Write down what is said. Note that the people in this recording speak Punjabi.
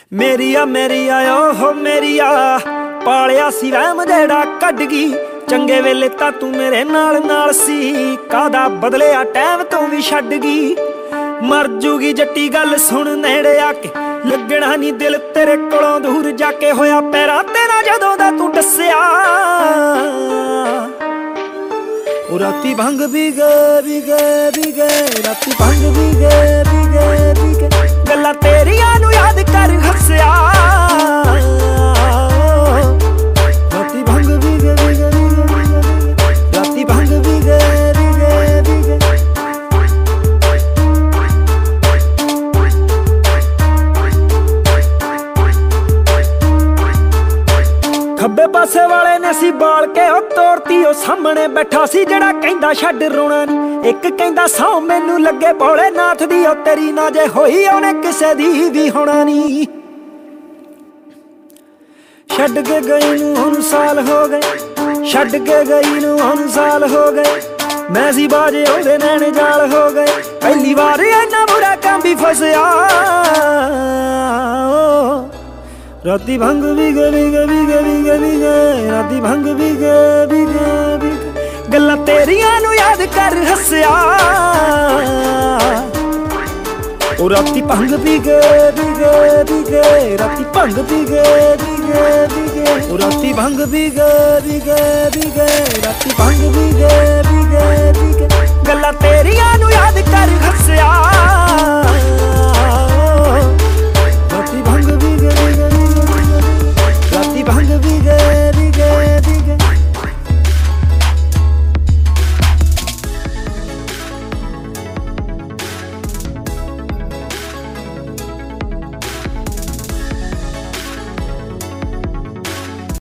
ਮੇਰੀ ਆ ਓਹ ਮੇਰੀ ਆ ਪਾਲਿਆ ਸੀ ਵਹਿਮ ਜਿਹੜਾ ਕੱਢ ਗਈ। ਚੰਗੇ ਵੇਲੇ ਤਾਂ ਤੂੰ ਮੇਰੇ ਨਾਲ ਸੀ, ਕਾਹਦਾ ਬਦਲਿਆ ਟਾਈਮ ਤੋਂ ਵੀ ਛੱਡ ਗਈ। ਮਰ ਜੂਗੀ ਜੱਟੀ ਗੱਲ ਸੁਣ ਨੇੜੇ ਆ ਕੇ, ਲੱਗਣਾ ਨਹੀਂ ਦਿਲ ਤੇਰੇ ਕੋਲੋਂ ਦੂਰ ਜਾ ਕੇ। ਹੋਇਆ ਪੈਰਾਂ ਤੇਰਾ ਜਦੋਂ ਦਾ ਤੂੰ ਦੱਸਿਆ, ਉਹ ਰਾਤੀ ਭੰਗ ਵੀ ਗਏ ਰਾਤੀ ਭੰਗ ਵੀ ਗਏ ਗੱਲਾਂ ਤੇਰੀਆਂ ਨੂੰ ਯਾਦ ਕਰ ਹੱਸਿਆ। ਰਾਤੀ ਭੰਗ ਵੀ ਗਏ ਰਾਤੀ ਭੰਗ ਵੀ ਗਏ ਖੱਬੇ ਪਾਸੇ ਵਾਲੇ ਨੇ ਸੀ ਬਾਲ ਕੇ ਉਹ ਤੋਰਤੀ। ਉਹ ਸਾਹਮਣੇ ਬੈਠਾ ਸੀ ਜਿਹੜਾ ਕਹਿੰਦਾ ਛੱਡ ਰੋਣਾ ਨੀ। ਇੱਕ ਕਹਿੰਦਾ ਸੌ ਮੈਨੂੰ ਲੱਗੇ ਭੋਲੇ ਨਾਥ ਦੀ, ਉਹ ਤੇਰੀ ਨਾ ਜੇ ਹੋਈ ਉਹਨੇ ਕਿਸੇ ਦੀ ਵੀ ਹੋਣਾ ਨੀ। ਛੱਡ ਕੇ ਗਈ ਨੂੰ ਹੁਣ ਸਾਲ ਹੋ ਗਏ, ਛੱਡ ਕੇ ਗਈ ਨੂੰ ਹੁਣ ਸਾਲ ਹੋ ਗਏ। ਮੈਂ ਸੀ ਬਾਜੇ ਉਹਦੇ ਨੈਣ ਜਾਲ ਹੋ ਗਏ। ਪਹਿਲੀ ਵਾਰ ਇੰਨਾ ਬੁਰਾ ਕੰਮ ਵੀ ਫਸਿਆ। ਰਾਤੀ ਭੰਗ ਵੀ ਗਏ ਰਾਤੀ ਭੰਗ ਵੀ ਗਏ ਗੱਲਾਂ ਤੇਰੀਆਂ ਨੂੰ ਯਾਦ ਕਰ ਹੱਸਿਆ। ਉਹ ਰਾਤੀ ਭੰਗ ਵੀ ਗਏ ਰਾਤੀ ਭੰਗ ਵੀ ਗਏ ਉਹ ਰਾਤੀ ਭੰਗ ਵੀ ਗਏ ਰਾਤੀ ਭੰਗ ਵੀ ਗਏ ਗੱਲਾਂ ਤੇਰੀਆਂ ਨੂੰ ਯਾਦ